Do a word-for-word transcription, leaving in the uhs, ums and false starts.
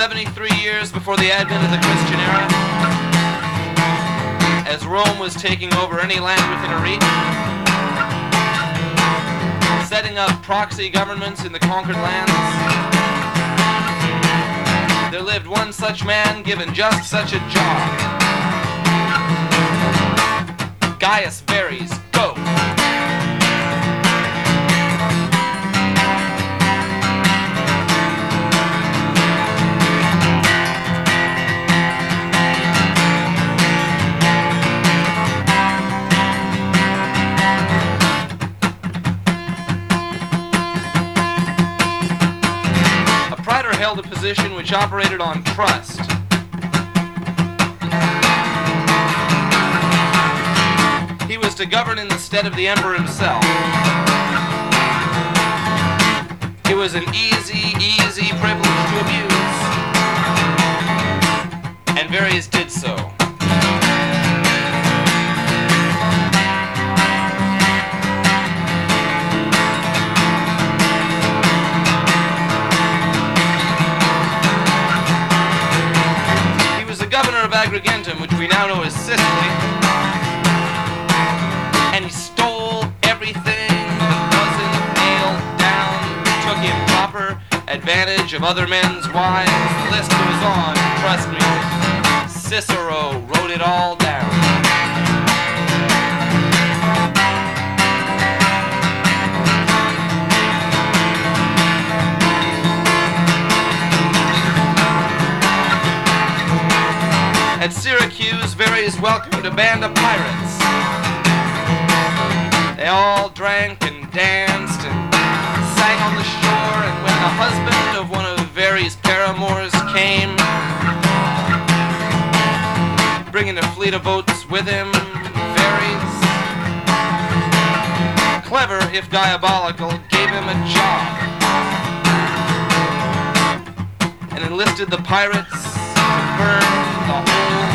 seventy-three years before the advent of the Christian era, as Rome was taking over any land within a reach, setting up proxy governments in the conquered lands, there lived one such man given just such a job. Gaius Verres, go! Held a position which operated on trust. He was to govern in the stead of the emperor himself. It was an easy, easy privilege to abuse, and Verres did so. Governor of Agrigentum, which we now know as Sicily, and he stole everything that wasn't nailed down, took improper advantage of other men's wives. The list goes on, trust me. Cicero wrote it all down. At Syracuse, Verres welcomed a band of pirates. They all drank and danced and sang on the shore, and when the husband of one of Verres' paramours came, bringing a fleet of boats with him, Verres, clever if diabolical, gave him a job and enlisted the pirates to burn the whole